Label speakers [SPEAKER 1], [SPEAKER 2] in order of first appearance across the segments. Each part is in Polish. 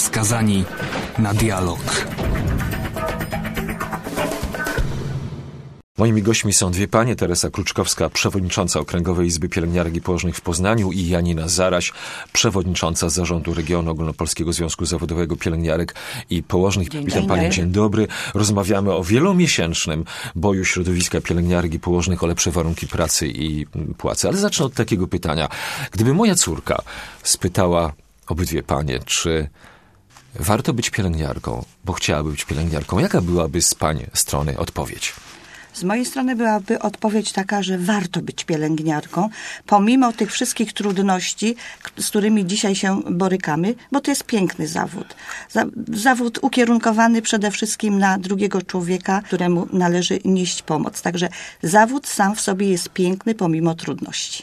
[SPEAKER 1] skazani na dialog.
[SPEAKER 2] Moimi gośćmi są dwie panie, Teresa Kluczkowska, przewodnicząca Okręgowej Izby Pielęgniarek i Położnych w Poznaniu i Janina Zaraś, przewodnicząca Zarządu Regionu Ogólnopolskiego Związku Zawodowego Pielęgniarek i Położnych. Witam panie, dzień dobry. Rozmawiamy o wielomiesięcznym boju środowiska pielęgniarek i położnych o lepsze warunki pracy i płacy. Ale zacznę od takiego pytania. Gdyby moja córka spytała obydwie panie, czy warto być pielęgniarką, bo chciałaby być pielęgniarką, jaka byłaby z pani strony odpowiedź?
[SPEAKER 3] Z mojej strony byłaby odpowiedź taka, że warto być pielęgniarką, pomimo tych wszystkich trudności, z którymi dzisiaj się borykamy, bo to jest piękny zawód. Zawód ukierunkowany przede wszystkim na drugiego człowieka, któremu należy nieść pomoc. Także zawód sam w sobie jest piękny, pomimo trudności.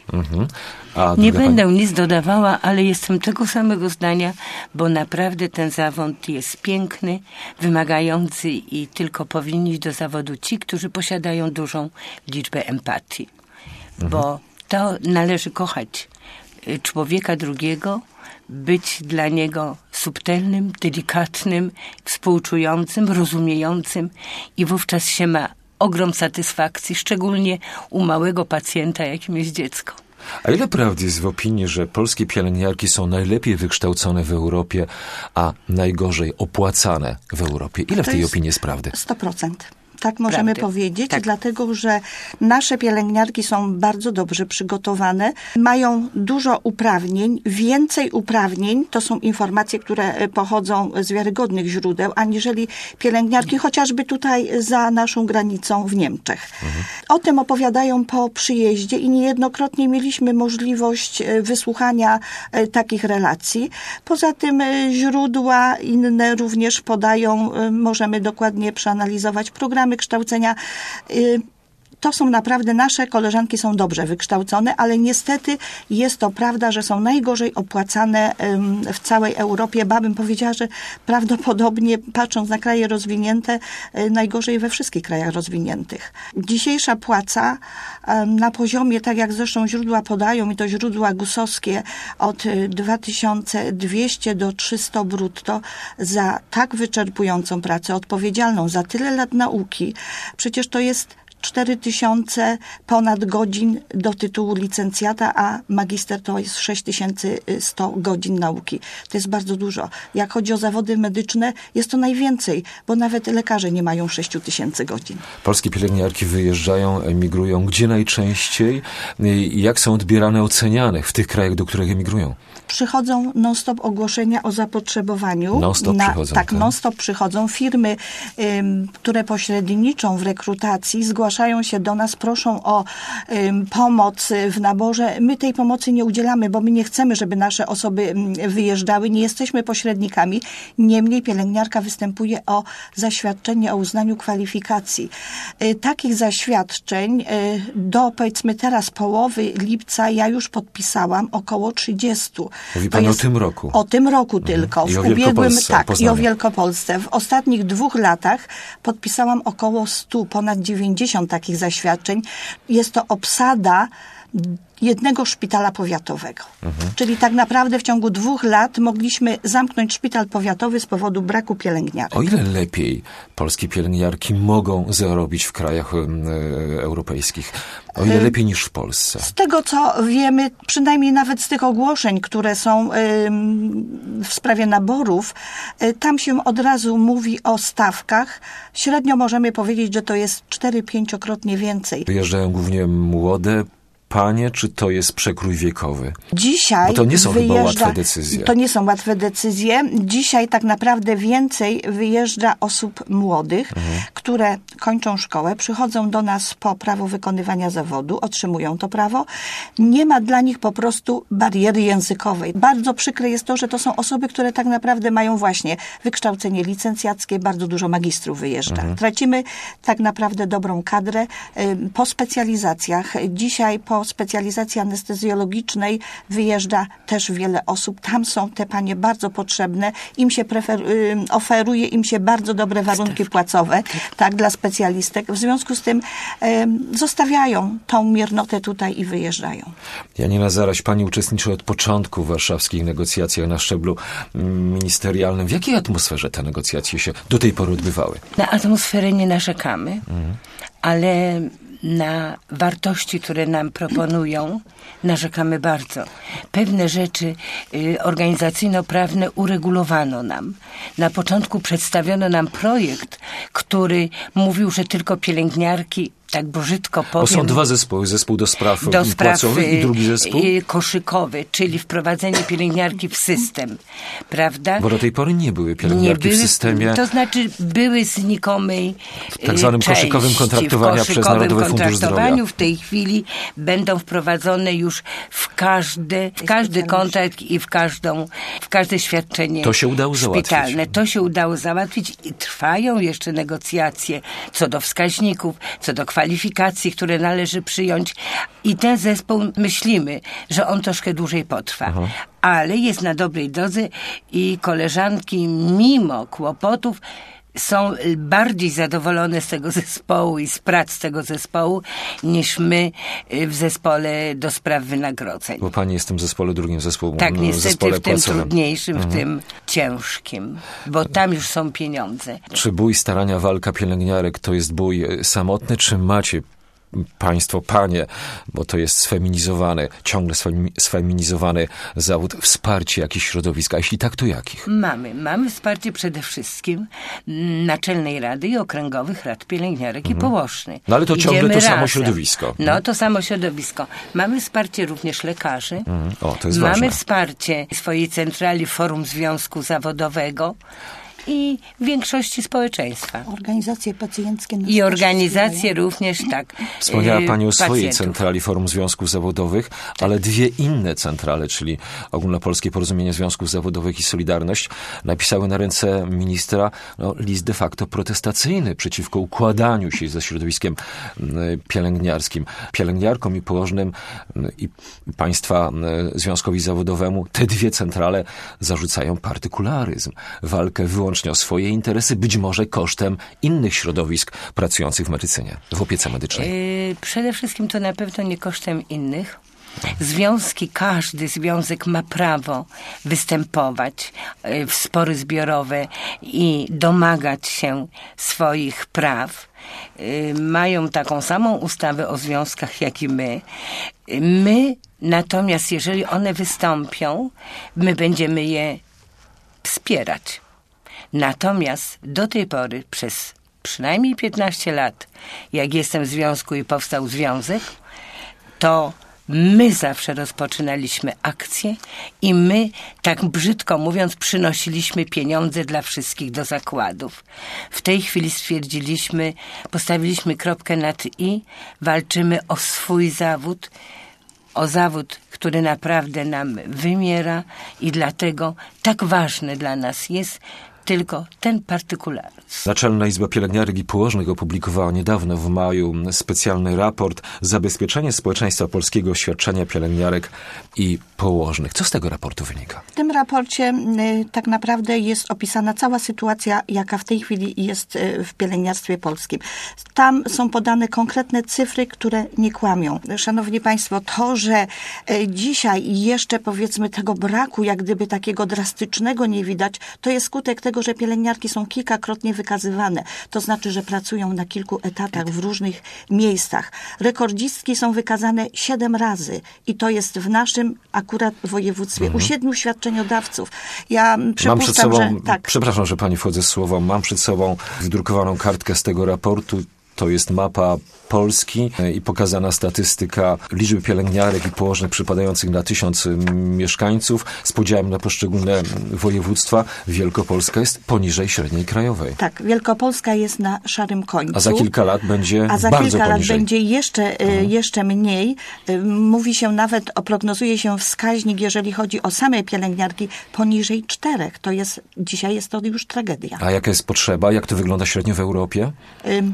[SPEAKER 4] Nie będę nic dodawała, ale jestem tego samego zdania, bo naprawdę ten zawód jest piękny, wymagający i tylko powinni iść do zawodu ci, którzy posiadają dużą liczbę empatii. Bo to należy kochać człowieka drugiego, być dla niego subtelnym, delikatnym, współczującym, rozumiejącym i wówczas się ma ogrom satysfakcji, szczególnie u małego pacjenta, jakim jest dziecko.
[SPEAKER 2] A ile prawdy jest w opinii, że polskie pielęgniarki są najlepiej wykształcone w Europie, a najgorzej opłacane w Europie? Ile w tej opinii jest prawdy?
[SPEAKER 3] 100%. Tak możemy powiedzieć, dlatego że nasze pielęgniarki są bardzo dobrze przygotowane, mają dużo uprawnień, więcej uprawnień, to są informacje, które pochodzą z wiarygodnych źródeł, aniżeli pielęgniarki chociażby tutaj za naszą granicą w Niemczech. O tym opowiadają po przyjeździe i niejednokrotnie mieliśmy możliwość wysłuchania takich relacji. Poza tym źródła inne również podają, możemy dokładnie przeanalizować programy kształcenia. To są naprawdę, nasze koleżanki są dobrze wykształcone, ale niestety jest to prawda, że są najgorzej opłacane w całej Europie. Bym powiedziała, że prawdopodobnie, patrząc na kraje rozwinięte, najgorzej we wszystkich krajach rozwiniętych. Dzisiejsza płaca na poziomie, tak jak zresztą źródła podają, i to źródła GUS-owskie, od 2200 do 300 brutto za tak wyczerpującą pracę, odpowiedzialną za tyle lat nauki. Przecież to jest 4000 ponad godzin do tytułu licencjata, a magister to jest 6100 godzin nauki. To jest bardzo dużo. Jak chodzi o zawody medyczne, jest to najwięcej, bo nawet lekarze nie mają 6000 godzin.
[SPEAKER 2] Polskie pielęgniarki wyjeżdżają, emigrują. Gdzie najczęściej? Jak są odbierane, oceniane w tych krajach, do których emigrują?
[SPEAKER 3] Przychodzą non-stop ogłoszenia o zapotrzebowaniu. Non-stop przychodzą. Firmy, które pośredniczą w rekrutacji, zgłaszają się do nas, proszą o pomoc w naborze. My tej pomocy nie udzielamy, bo my nie chcemy, żeby nasze osoby wyjeżdżały. Nie jesteśmy pośrednikami. Niemniej pielęgniarka występuje o zaświadczenie o uznaniu kwalifikacji. Takich zaświadczeń do, powiedzmy teraz, połowy lipca ja już podpisałam około 30.
[SPEAKER 2] Mówi pan o tym roku?
[SPEAKER 3] O tym roku tylko.
[SPEAKER 2] I o Wielkopolsce.
[SPEAKER 3] I o Wielkopolsce. W ostatnich 2 latach podpisałam około 100, ponad 90 takich zaświadczeń. Jest to obsada jednego szpitala powiatowego. Czyli tak naprawdę w ciągu 2 lat mogliśmy zamknąć szpital powiatowy z powodu braku pielęgniarek.
[SPEAKER 2] O ile lepiej polskie pielęgniarki mogą zarobić w krajach europejskich? O ile lepiej niż w Polsce?
[SPEAKER 3] Z tego, co wiemy, przynajmniej nawet z tych ogłoszeń, które są w sprawie naborów, tam się od razu mówi o stawkach. Średnio możemy powiedzieć, że to jest 4-5-krotnie więcej.
[SPEAKER 2] Wyjeżdżają głównie młode panie, czy to jest przekrój wiekowy?
[SPEAKER 3] Dzisiaj
[SPEAKER 2] bo to nie są chyba łatwe decyzje.
[SPEAKER 3] To nie są łatwe decyzje. Dzisiaj tak naprawdę więcej wyjeżdża osób młodych, które kończą szkołę, przychodzą do nas po prawo wykonywania zawodu, otrzymują to prawo. Nie ma dla nich po prostu bariery językowej. Bardzo przykre jest to, że to są osoby, które tak naprawdę mają właśnie wykształcenie licencjackie, bardzo dużo magistrów wyjeżdża. Tracimy tak naprawdę dobrą kadrę po specjalizacjach. Dzisiaj po do specjalizacji anestezjologicznej wyjeżdża też wiele osób. Tam są te panie bardzo potrzebne. Im się oferuje im się bardzo dobre warunki płacowe, tak, dla specjalistek. W związku z tym zostawiają tą miernotę tutaj i wyjeżdżają.
[SPEAKER 2] Janina Zaraś, pani uczestniczy od początku w warszawskich negocjacjach na szczeblu ministerialnym. W jakiej atmosferze te negocjacje się do tej pory odbywały?
[SPEAKER 4] Na atmosferę nie narzekamy, ale na wartości, które nam proponują, narzekamy bardzo. Pewne rzeczy organizacyjno-prawne uregulowano nam. Na początku przedstawiono nam projekt, który mówił, że tylko pielęgniarki, tak brzydko powiem...
[SPEAKER 2] Bo są dwa zespoły. Zespół do spraw płacowych i drugi zespół?
[SPEAKER 4] Koszykowy, czyli wprowadzenie pielęgniarki w system. Prawda?
[SPEAKER 2] Bo do tej pory nie były pielęgniarki w systemie.
[SPEAKER 4] To znaczy były znikomej
[SPEAKER 2] w tak zwanym koszykowym kontraktowaniu przez Narodowy Fundusz Zdrowia.
[SPEAKER 4] W tej chwili będą wprowadzone już w każdy kontrakt i w każde świadczenie
[SPEAKER 2] to się udało
[SPEAKER 4] szpitalne.
[SPEAKER 2] Załatwić.
[SPEAKER 4] To się udało załatwić i trwają jeszcze negocjacje co do wskaźników, co do kwalifikacji, które należy przyjąć. I ten zespół, myślimy, że on troszkę dłużej potrwa. Aha. Ale jest na dobrej drodze i koleżanki mimo kłopotów są bardziej zadowolone z tego zespołu i z prac tego zespołu niż my w zespole do spraw wynagrodzeń.
[SPEAKER 2] Bo pani jest w tym zespole, drugim zespole
[SPEAKER 4] tak, niestety
[SPEAKER 2] zespole
[SPEAKER 4] w tym
[SPEAKER 2] płacowym.
[SPEAKER 4] Trudniejszym, w tym ciężkim, bo tam już są pieniądze.
[SPEAKER 2] Czy bój, starania, walka pielęgniarek to jest bój samotny, czy macie państwo, panie, bo to jest sfeminizowany, ciągle sfeminizowany zawód, wsparcie jakichś środowisk, a jeśli tak, to jakich?
[SPEAKER 4] Mamy wsparcie przede wszystkim Naczelnej Rady i Okręgowych Rad Pielęgniarek i Położnych.
[SPEAKER 2] No ale to ciągle to samo środowisko.
[SPEAKER 4] No to samo środowisko. Mamy wsparcie również lekarzy.
[SPEAKER 2] To jest ważne.
[SPEAKER 4] Mamy wsparcie swojej centrali Forum Związku Zawodowego i większości społeczeństwa.
[SPEAKER 3] Organizacje pacjenckie.
[SPEAKER 4] I organizacje również, tak.
[SPEAKER 2] Wspomniała pani o swojej centrali Forum Związków Zawodowych, ale dwie inne centrale, czyli Ogólnopolskie Porozumienie Związków Zawodowych i Solidarność, napisały na ręce ministra list de facto protestacyjny przeciwko układaniu się ze środowiskiem pielęgniarskim. Pielęgniarkom i położnym i państwa związkowi zawodowemu te dwie centrale zarzucają partykularyzm, walkę wyłącznie o swoje interesy, być może kosztem innych środowisk pracujących w medycynie, w opiece medycznej.
[SPEAKER 4] Przede wszystkim to na pewno nie kosztem innych. Każdy związek ma prawo występować w spory zbiorowe i domagać się swoich praw. Mają taką samą ustawę o związkach, jak i my. My natomiast, jeżeli one wystąpią, my będziemy je wspierać. Natomiast do tej pory, przez przynajmniej 15 lat, jak jestem w związku i powstał związek, to my zawsze rozpoczynaliśmy akcje i my, tak brzydko mówiąc, przynosiliśmy pieniądze dla wszystkich do zakładów. W tej chwili postawiliśmy kropkę nad i, walczymy o swój zawód, o zawód, który naprawdę nam wymiera i dlatego tak ważny dla nas jest tylko ten partykularyzm.
[SPEAKER 2] Naczelna Izba Pielęgniarek i Położnych opublikowała niedawno w maju specjalny raport Zabezpieczenie społeczeństwa polskiego świadczenia pielęgniarek i położnych. Co z tego raportu wynika?
[SPEAKER 3] W tym raporcie tak naprawdę jest opisana cała sytuacja, jaka w tej chwili jest w pielęgniarstwie polskim. Tam są podane konkretne cyfry, które nie kłamią. Szanowni Państwo, to, że dzisiaj jeszcze powiedzmy tego braku, jak gdyby takiego drastycznego nie widać, to jest skutek tego, że pielęgniarki są kilkakrotnie wykazywane. To znaczy, że pracują na kilku etatach w różnych miejscach. Rekordzistki są wykazane 7 razy i to jest w naszym akurat województwie. U 7 świadczeniodawców. Ja przypuszczam, że... Tak.
[SPEAKER 2] Przepraszam, że pani wchodzę z słowa. Mam przed sobą wydrukowaną kartkę z tego raportu. To jest mapa Polski i pokazana statystyka liczby pielęgniarek i położnych przypadających na 1000 mieszkańców z podziałem na poszczególne województwa. Wielkopolska jest poniżej średniej krajowej.
[SPEAKER 3] Tak, Wielkopolska jest na szarym końcu.
[SPEAKER 2] A za kilka lat będzie bardzo poniżej.
[SPEAKER 3] A za kilka lat będzie jeszcze mniej. Mówi się nawet, prognozuje się wskaźnik, jeżeli chodzi o same pielęgniarki, poniżej 4. Dzisiaj jest to już tragedia.
[SPEAKER 2] A jaka jest potrzeba? Jak to wygląda średnio w Europie?
[SPEAKER 3] Średnio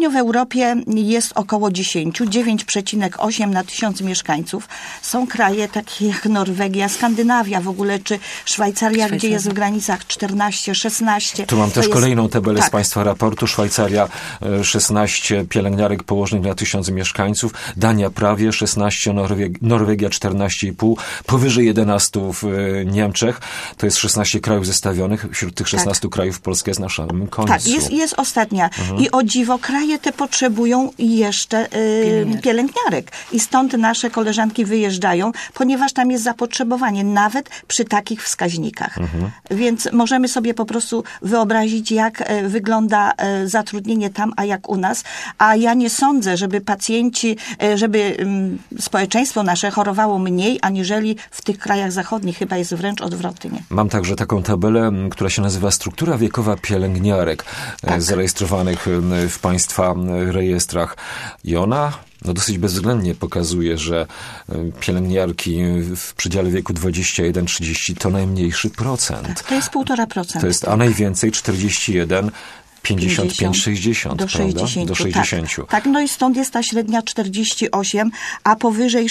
[SPEAKER 3] kraju w Europie jest około 10, 9,8 na 1000 mieszkańców. Są kraje takie jak Norwegia, Skandynawia w ogóle, czy Szwajcaria, gdzie jest w granicach 14, 16.
[SPEAKER 2] Tu mam też kolejną tabelę z Państwa raportu. Szwajcaria 16 pielęgniarek położnych na 1000 mieszkańców, Dania prawie 16, Norwegia 14,5, powyżej 11 w Niemczech. To jest 16 krajów zestawionych. Wśród tych 16 krajów Polska jest na samym końcu.
[SPEAKER 3] Tak, jest ostatnia. I o dziwo, kraje te potrzebują jeszcze pielęgniarek. I stąd nasze koleżanki wyjeżdżają, ponieważ tam jest zapotrzebowanie, nawet przy takich wskaźnikach. Więc możemy sobie po prostu wyobrazić, jak wygląda zatrudnienie tam, a jak u nas. A ja nie sądzę, żeby pacjenci, żeby społeczeństwo nasze chorowało mniej, aniżeli w tych krajach zachodnich. Chyba jest wręcz odwrotnie.
[SPEAKER 2] Mam także taką tabelę, która się nazywa Struktura wiekowa pielęgniarek zarejestrowanych w Państwa rejestrach. I ona dosyć bezwzględnie pokazuje, że pielęgniarki w przedziale wieku 21-30 to najmniejszy procent.
[SPEAKER 3] Tak, to jest 1,5%.
[SPEAKER 2] To jest, a najwięcej 41, 55-60,
[SPEAKER 3] do 60.
[SPEAKER 2] Do 60.
[SPEAKER 3] Tak, no i stąd jest ta średnia 48, a powyżej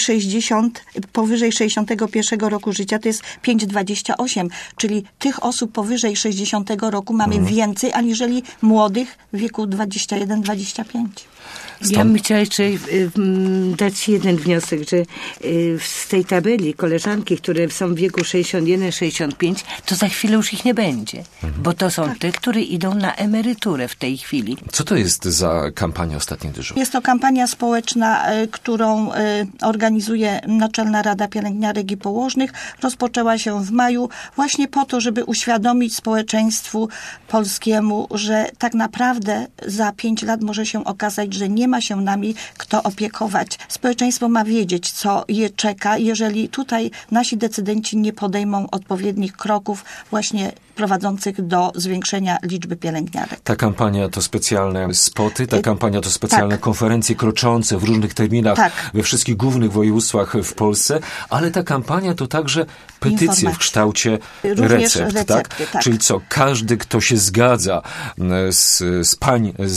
[SPEAKER 3] 61 roku życia to jest 5,28, czyli tych osób powyżej 60 roku mamy więcej, aniżeli młodych w wieku 21-25.
[SPEAKER 4] Ja bym chciała jeszcze dać jeden wniosek, że z tej tabeli koleżanki, które są w wieku 61-65, to za chwilę już ich nie będzie, bo to są te, które idą na emeryturę w tej chwili.
[SPEAKER 2] Co to jest za kampania Ostatni Dyżur?
[SPEAKER 3] Jest to kampania społeczna, którą organizuje Naczelna Rada Pielęgniarek i Położnych. Rozpoczęła się w maju właśnie po to, żeby uświadomić społeczeństwu polskiemu, że tak naprawdę za 5 lat może się okazać, że nie ma się nami kto opiekować. Społeczeństwo ma wiedzieć, co je czeka, jeżeli tutaj nasi decydenci nie podejmą odpowiednich kroków właśnie prowadzących do zwiększenia liczby pielęgniarek.
[SPEAKER 2] Ta kampania to specjalne spoty, ta kampania to specjalne konferencje kroczące w różnych terminach we wszystkich głównych województwach w Polsce, ale ta kampania to także petycje w kształcie recept, tak? Czyli co, każdy, kto się zgadza z pań,